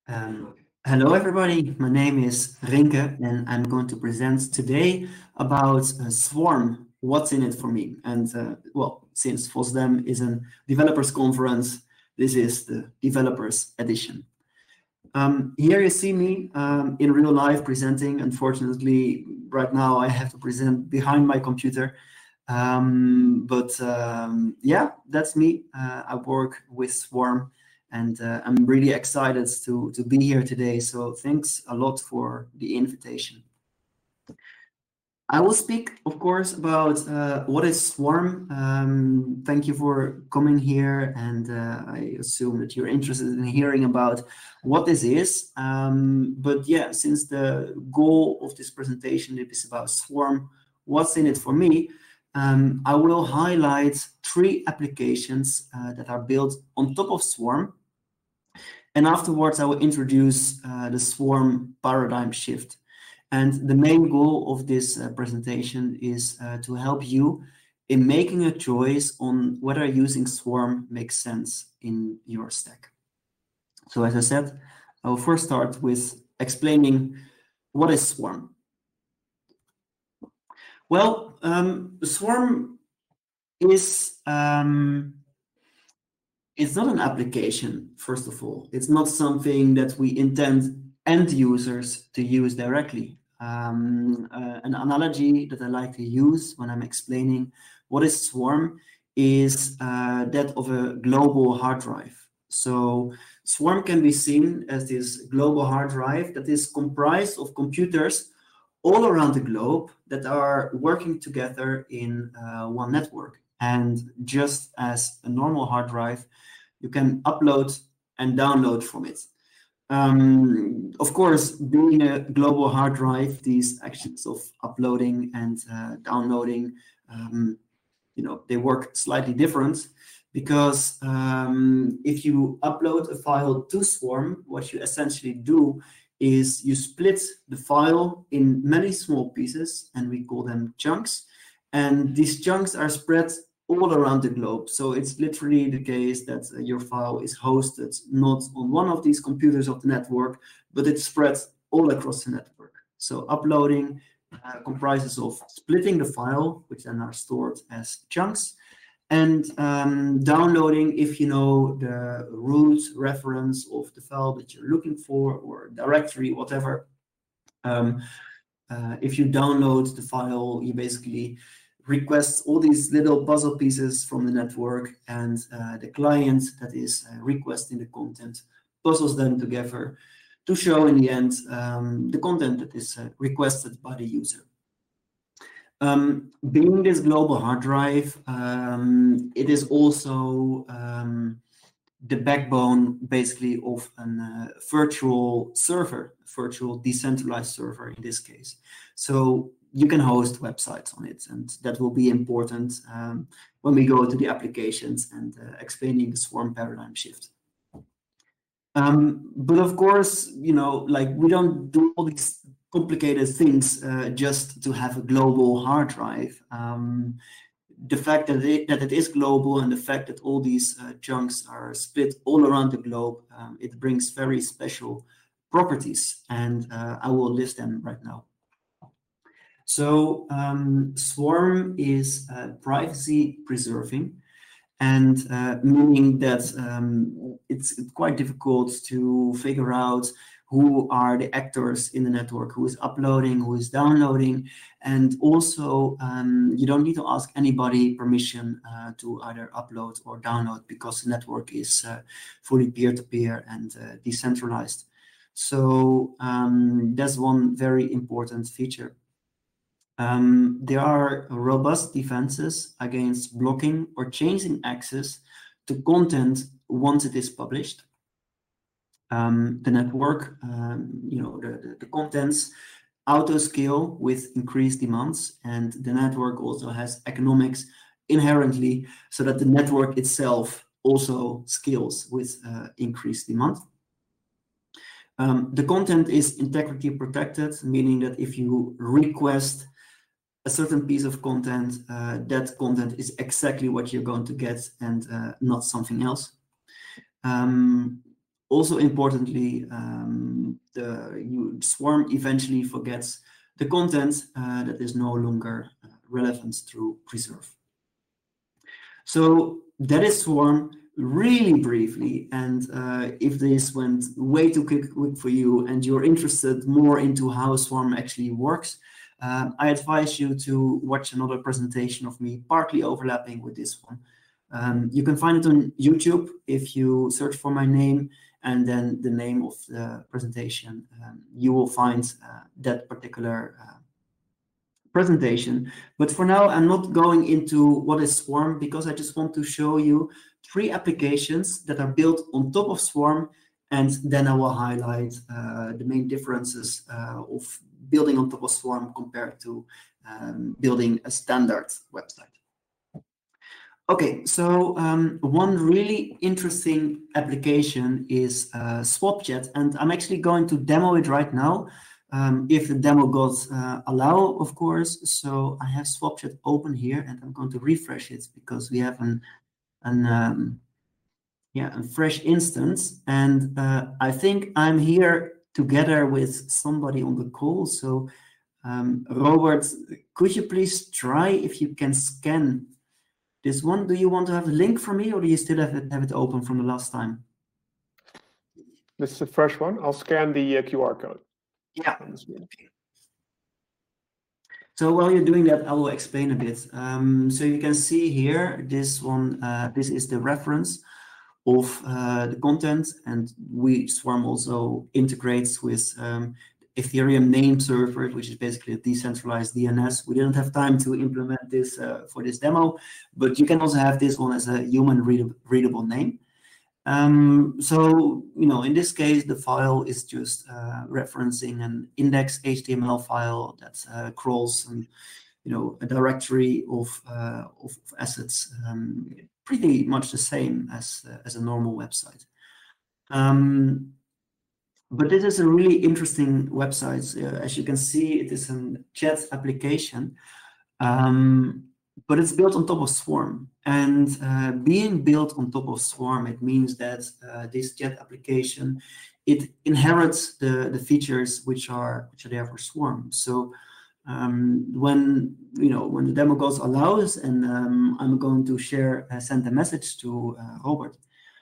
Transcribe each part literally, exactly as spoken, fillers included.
Um, Hello, everybody. My name is Rinke, and I'm going to present today about uh, Swarm. What's in it for me? And uh, well, since FOSDEM is a developers conference, this is the developers edition. Um, here you see me um, in real life presenting. Unfortunately, right now I have to present behind my computer. Um, but um, yeah, that's me. Uh, I work with Swarm, and uh, I'm really excited to, to be here today. So thanks a lot for the invitation. I will speak, of course, about uh, what is Swarm. Um, thank you for coming here, and uh, I assume that you're interested in hearing about what this is. Um, but yeah, since the goal of this presentation is about Swarm, what's in it for me, um, I will highlight three applications uh, that are built on top of Swarm. And afterwards, I will introduce uh, the Swarm paradigm shift. And the main goal of this uh, presentation is uh, to help you in making a choice on whether using Swarm makes sense in your stack. So as I said, I will first start with explaining what is Swarm. Well, um, Swarm is um, it's not an application, first of all. It's not something that we intend end users to use directly. Um, uh, an analogy that I like to use when I'm explaining what is Swarm is uh, that of a global hard drive. So Swarm can be seen as this global hard drive that is comprised of computers all around the globe that are working together in uh, one network. And just as a normal hard drive, you can upload and download from it. Um, of course, being a global hard drive, these actions of uploading and uh, downloading, um, you know, they work slightly different because um, if you upload a file to Swarm, what you essentially do is you split the file in many small pieces, and we call them chunks. And these chunks are spread all around the globe. So it's literally the case that uh, your file is hosted not on one of these computers of the network, but it's spread all across the network. So uploading uh, comprises of splitting the file, which then are stored as chunks, and um, downloading if you know the root reference of the file that you're looking for, or directory, whatever. Um, uh, if you download the file, you basically request all these little puzzle pieces from the network, and uh, the client that is uh, requesting the content puzzles them together to show in the end um, the content that is uh, requested by the user. Um, being this global hard drive, um, it is also um, the backbone basically of a uh, virtual server, virtual decentralized server in this case. So you can host websites on it, and that will be important um, when we go to the applications and uh, explaining the Swarm paradigm shift. Um, but of course, you know, like we don't do all these complicated things uh, just to have a global hard drive. Um, the fact that it, that it is global, and the fact that all these uh, chunks are split all around the globe, um, it brings very special properties, and uh, I will list them right now. So um, Swarm is uh, privacy preserving, and uh, meaning that um, it's quite difficult to figure out who are the actors in the network, who is uploading, who is downloading, and also um, you don't need to ask anybody permission uh, to either upload or download, because the network is uh, fully peer-to-peer and uh, decentralized. So um, that's one very important feature. Um, there are robust defenses against blocking or changing access to content once it is published. Um, the network, um, you know, the, the, the contents auto-scale with increased demands, and the network also has economics inherently, so that the network itself also scales with uh, increased demand. Um, the content is integrity protected, meaning that if you request a certain piece of content, uh, that content is exactly what you're going to get, and uh, not something else. Um, also importantly, um, the you, Swarm eventually forgets the content uh, that is no longer uh, relevant to preserve. So that is Swarm really briefly. And uh, if this went way too quick, quick for you and you're interested more into how Swarm actually works, uh, I advise you to watch another presentation of me, partly overlapping with this one. Um, you can find it on YouTube if you search for my name and then the name of the presentation. Um, you will find uh, that particular uh, presentation. But for now, I'm not going into what is Swarm because I just want to show you three applications that are built on top of Swarm, and then I will highlight uh, the main differences uh, of building on top of Swarm compared to um, building a standard website. Okay, so um, one really interesting application is uh, SwapChat, and I'm actually going to demo it right now. Um, if the demo gods uh, allow, of course. So I have SwapChat open here, and I'm going to refresh it because we have an, an um, yeah, a fresh instance. And uh, I think I'm here together with somebody on the call. So um, Robert, could you please try if you can scan this one? Do you want to have a link for me, or do you still have it, have it open from the last time? This is a fresh one. I'll scan the uh, Q R code. Yeah. So while you're doing that, I will explain a bit. Um, so you can see here, this one, uh, this is the reference of uh, the content, and we Swarm also integrates with um, Ethereum name server, which is basically a decentralized D N S. We didn't have time to implement this uh, for this demo, but you can also have this one as a human readable, readable name. Um, so, you know, in this case, the file is just uh, referencing an index H T M L file that uh, crawls, and, you know, a directory of, uh, of assets, um, pretty much the same as, uh, as a normal website. Um, but this is a really interesting website. Uh, as you can see, it is a chat application. Um, but it's built on top of Swarm, and uh, being built on top of Swarm, it means that uh, this chat application, it inherits the the features which are which are there for Swarm. So um, when you know when the demo goes allows, and um, I'm going to share uh, send a message to uh, Robert.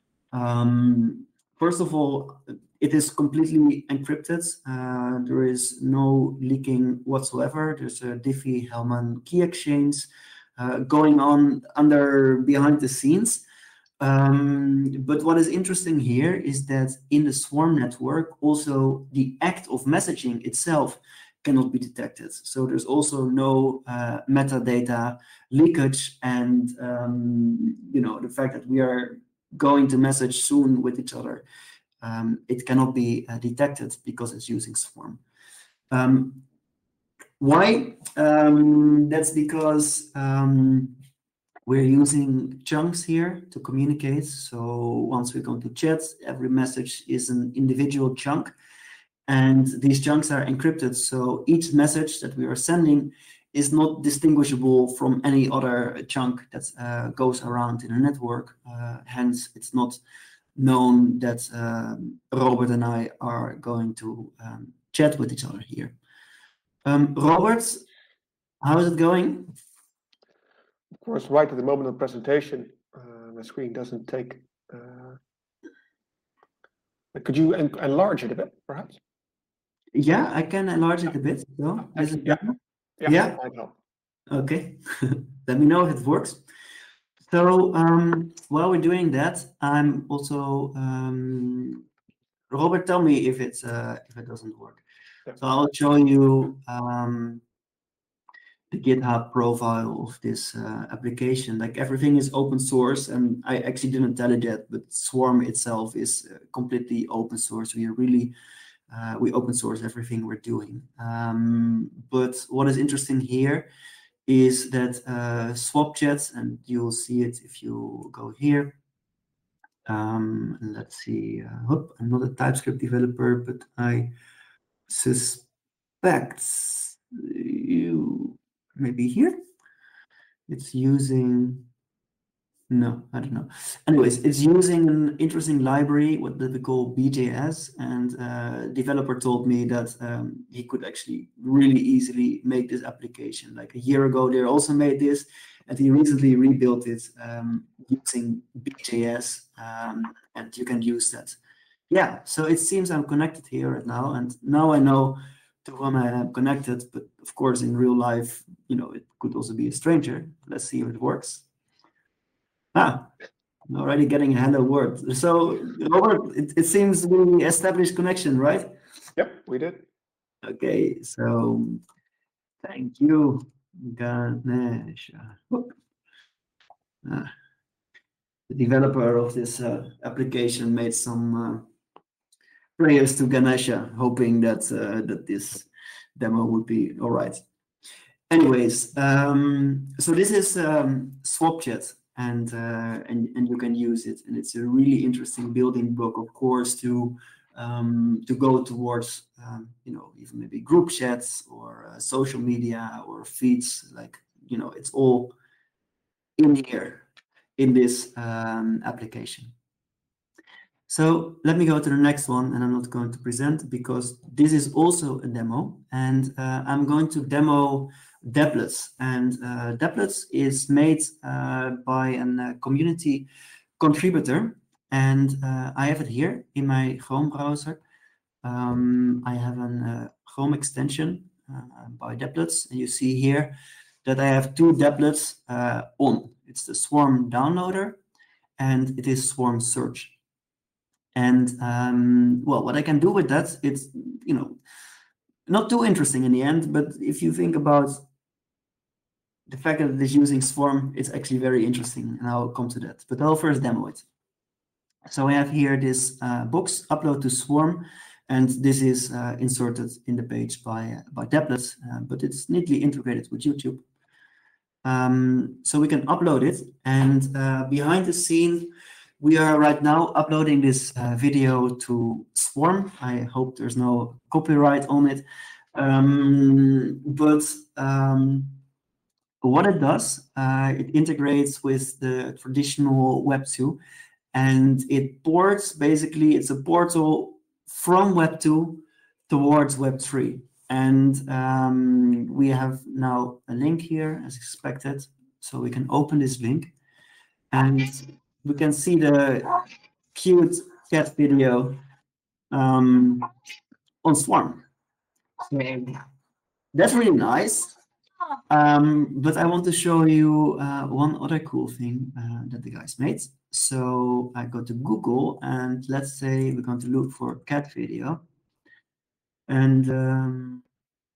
Um, first of all, it is completely encrypted. Uh, there is no leaking whatsoever. There's a Diffie-Hellman key exchange uh, going on under behind the scenes. Um, but what is interesting here is that in the Swarm network, also the act of messaging itself cannot be detected. So there's also no uh, metadata leakage, and um, you know the fact that we are going to message soon with each other, um, it cannot be uh, detected because it's using Swarm. Um, why? Um, that's because um, we're using chunks here to communicate. So once we're going to chat, every message is an individual chunk, and these chunks are encrypted. So each message that we are sending is not distinguishable from any other chunk that uh, goes around in a network. Uh, hence, it's not known that um, Robert and I are going to um, chat with each other here. Um, Robert, how is it going? Of course, right at the moment of presentation, uh, my screen doesn't take. Uh... Could you en enlarge it a bit, perhaps? Yeah, I can enlarge it a bit. So, is it yeah. yeah, yeah. yeah. Okay. Let me know if it works. So um, while we're doing that, I'm also um, Robert. Tell me if it's uh, if it doesn't work. Yeah. So I'll show you um, the GitHub profile of this uh, application. Like everything is open source, and I actually didn't tell it yet, but Swarm itself is uh, completely open source. We are really uh, we open source everything we're doing. Um, but what is interesting here is that uh, SwapChat, and you'll see it if you go here. Um, and let's see, uh, oh, I'm not a TypeScript developer, but I suspect you maybe here. It's using, No, I don't know. Anyways, it's using an interesting library, what we call B J S, and uh, developer told me that um, he could actually really easily make this application. Like a year ago, they also made this, and he recently rebuilt it um, using B J S, um, and you can use that. Yeah, so it seems I'm connected here right now, and now I know to whom I am connected, but of course in real life, you know, it could also be a stranger. Let's see if it works. Ah, I'm already getting a hello word. So, Robert, it, it seems we established connection, right? Yep, we did. Okay, so thank you, Ganesha. Ah, the developer of this uh, application made some uh, prayers to Ganesha, hoping that uh, that this demo would be all right. Anyways, um, so this is um, SwapChat, and, uh, and and you can use it, and it's a really interesting building block, of course, to um, to go towards um, you know, even maybe group chats or uh, social media or feeds. Like, you know, it's all in here in this um, application. So let me go to the next one, and I'm not going to present because this is also a demo, and uh, I'm going to demo Dapplets. And uh, Dapplets is made uh, by a uh, community contributor, and uh, I have it here in my Chrome browser. Um, I have a uh, Chrome extension uh, by Dapplets, and you see here that I have two Dapplets uh, on. It's the Swarm downloader, and it is Swarm search. And um, well, what I can do with that, it's, you know, not too interesting in the end, but if you think about the fact that it is using Swarm, it's actually very interesting, and I'll come to that. But I'll first demo it. So I have here this uh, box, upload to Swarm, and this is uh, inserted in the page by, uh, by Dapplets, uh, but it's neatly integrated with YouTube. Um, so we can upload it, and uh, behind the scene, we are right now uploading this uh, video to Swarm. I hope there's no copyright on it. Um, but um, what it does, uh, it integrates with the traditional Web two, and it ports, basically, it's a portal from Web two towards Web three. And um, we have now a link here, as expected. So we can open this link, and we can see the cute cat video um, on Swarm. So that's really nice. Um, but I want to show you uh, one other cool thing uh, that the guys made. So I go to Google, and let's say we're going to look for cat video. And um,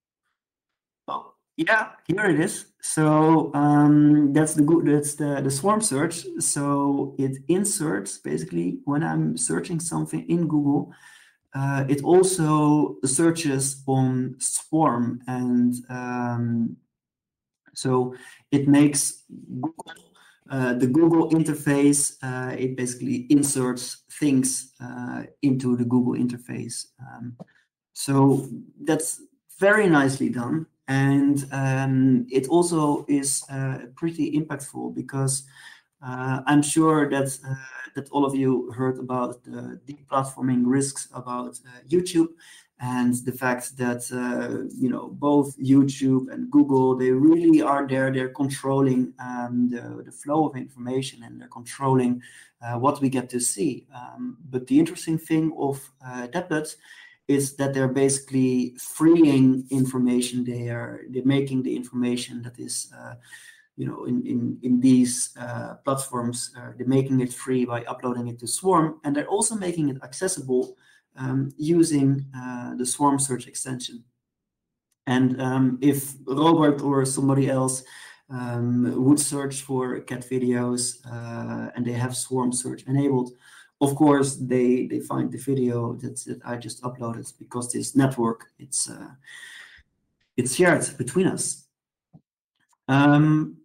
oh, yeah, here it is. So um, that's the good. That's the the Swarm search. So it inserts, basically, when I'm searching something in Google, uh, it also searches on Swarm, and um, so it makes Google, uh, the Google interface. Uh, it basically inserts things uh, into the Google interface. Um, so that's very nicely done. And um, it also is uh, pretty impactful, because uh, I'm sure that uh, that all of you heard about the deplatforming risks about uh, YouTube, and the fact that uh, you know, both YouTube and Google, they really are there. They're controlling um, the, the flow of information, and they're controlling uh, what we get to see. Um, but the interesting thing of uh, Dapplets is that they're basically freeing information. They are they're making the information that is uh, you know, in in in these uh, platforms, uh, they're making it free by uploading it to Swarm, and they're also making it accessible um, using uh, the Swarm search extension. And um, if Robert or somebody else um, would search for cat videos uh, and they have Swarm search enabled, of course, they, they find the video that, that I just uploaded, because this network, it's uh, it's shared between us. Um,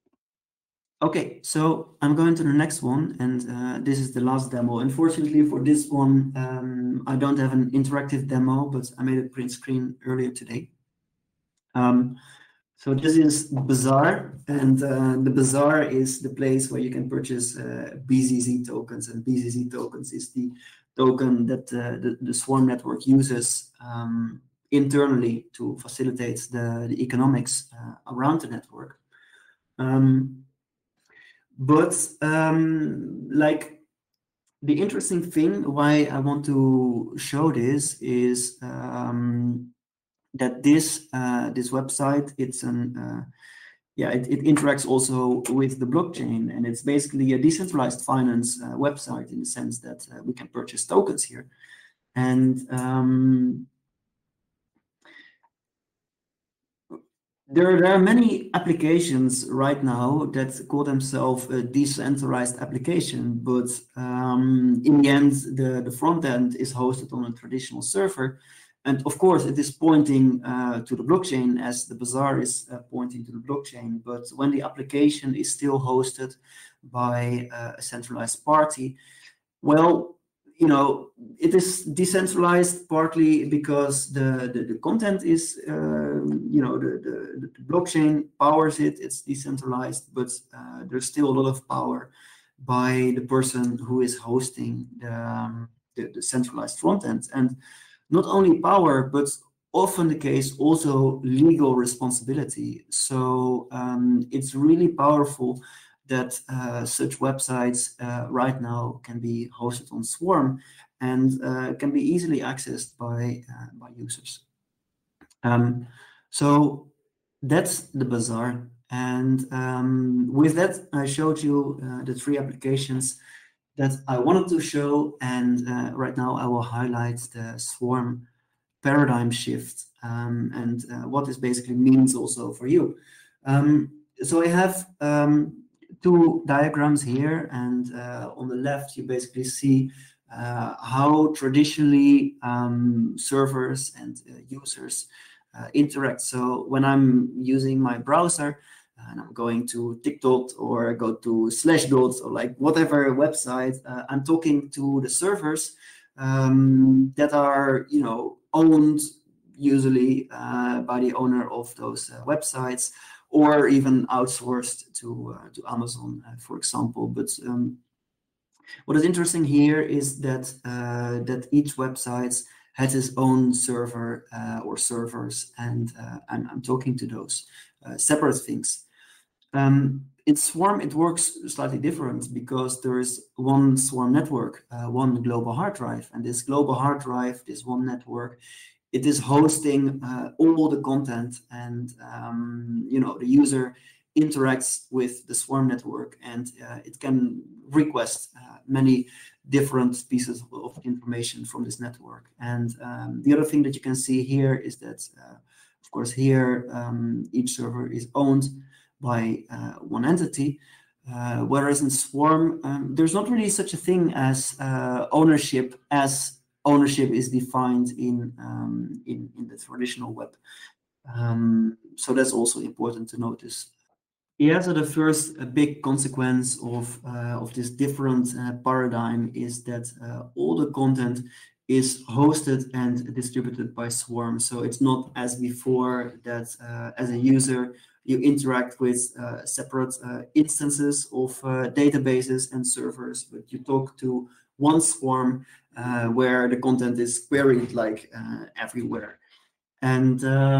okay, so I'm going to the next one, and uh, this is the last demo. Unfortunately for this one, um, I don't have an interactive demo, but I made a print screen earlier today. Um, So this is Bazaar, and uh, the Bazaar is the place where you can purchase uh, B Z Z tokens, and B Z Z tokens is the token that uh, the, the Swarm network uses um, internally to facilitate the, the economics uh, around the network. Um, but um, like the interesting thing why I want to show this is um, that this uh, this website, it's an uh, yeah it, it interacts also with the blockchain, and it's basically a decentralized finance uh, website in the sense that uh, we can purchase tokens here, and um, There, there are many applications right now that call themselves a decentralized application, but um, in the end, the, the front end is hosted on a traditional server. And of course, it is pointing uh, to the blockchain, as the Bazaar is uh, pointing to the blockchain. But when the application is still hosted by uh, a centralized party, well, you know, it is decentralized partly because the, the, the content is, uh, you know, the, the, the blockchain powers it, it's decentralized, but uh, there's still a lot of power by the person who is hosting the, um, the, the centralized front end. And not only power, but often the case also legal responsibility. So um, it's really powerful that uh, such websites uh, right now can be hosted on Swarm and uh, can be easily accessed by uh, by users. Um, so that's the Bazaar, and um, with that I showed you uh, the three applications that I wanted to show, and uh, right now I will highlight the Swarm paradigm shift um, and uh, what this basically means also for you. Um, so I have um, two diagrams here, and uh, on the left you basically see uh, how traditionally um, servers and uh, users uh, interact. So when I'm using my browser and I'm going to TikTok or go to Slashdot or like whatever website, uh, I'm talking to the servers um, that are, you know, owned usually uh, by the owner of those uh, websites, or even outsourced to uh, to Amazon, uh, for example. But um, what is interesting here is that uh, that each website has its own server uh, or servers, and uh, I'm, I'm talking to those uh, separate things. Um, in Swarm, it works slightly different because there is one Swarm network, uh, one global hard drive, and this global hard drive, this one network, it is hosting uh, all the content, and um, you know, the user interacts with the Swarm network, and uh, it can request uh, many different pieces of information from this network. And um, the other thing that you can see here is that, uh, of course, here um, each server is owned by uh, one entity, uh, whereas in Swarm, um, there's not really such a thing as uh, ownership as ownership is defined in, um, in, in the traditional web. Um, so that's also important to notice. Yeah, so the first uh, big consequence of, uh, of this different uh, paradigm is that uh, all the content is hosted and distributed by Swarm. So it's not as before that uh, as a user, you interact with uh, separate uh, instances of uh, databases and servers, but you talk to one Swarm uh, where the content is queried like uh, everywhere. And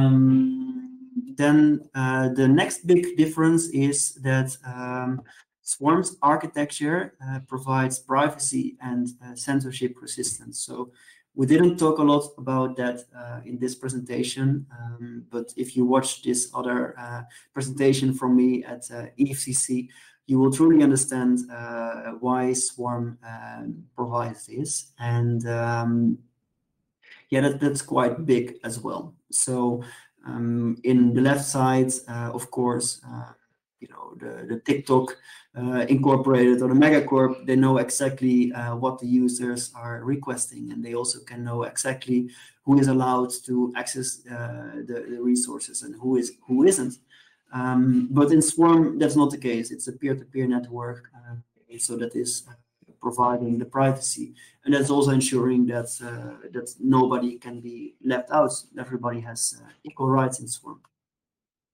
um, then uh, the next big difference is that um, Swarm's architecture uh, provides privacy and uh, censorship resistance. So we didn't talk a lot about that uh, in this presentation, um, but if you watch this other uh, presentation from me at uh, E F C C, you will truly understand uh, why Swarm um, provides this. And um, yeah, that, that's quite big as well. So um, in the left side, uh, of course, uh, you know, the, the TikTok uh, Incorporated or the Megacorp, they know exactly uh, what the users are requesting, and they also can know exactly who is allowed to access uh, the, the resources and who is who isn't. Um, but in Swarm, that's not the case. It's a peer-to-peer network, uh, so that is uh, providing the privacy, and that's also ensuring that uh, that nobody can be left out. Everybody has uh, equal rights in Swarm.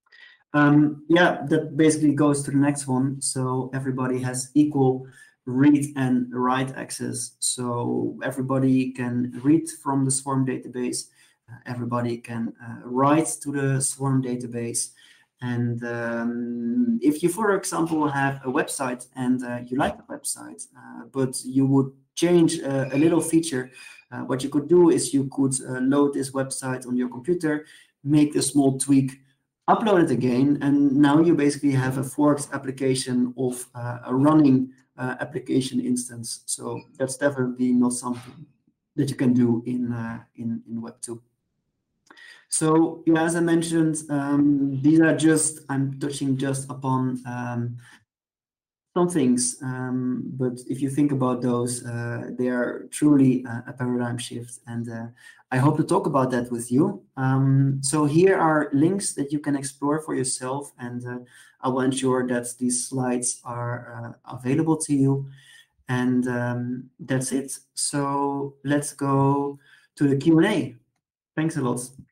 Um, yeah, that basically goes to the next one. So everybody has equal read and write access. So everybody can read from the Swarm database. Uh, everybody can uh, write to the Swarm database. And um, if you, for example, have a website and uh, you like the website, uh, but you would change uh, a little feature, uh, what you could do is you could uh, load this website on your computer, make a small tweak, upload it again, and now you basically have a forked application of uh, a running uh, application instance. So that's definitely not something that you can do in uh, in, in Web two. So yeah, as I mentioned, um, these are just, I'm touching just upon um, some things, um, but if you think about those, uh, they are truly uh, a paradigm shift, and uh, I hope to talk about that with you. Um, so here are links that you can explore for yourself, and uh, I will ensure that these slides are uh, available to you. And um, that's it. So let's go to the Q and A. Thanks a lot.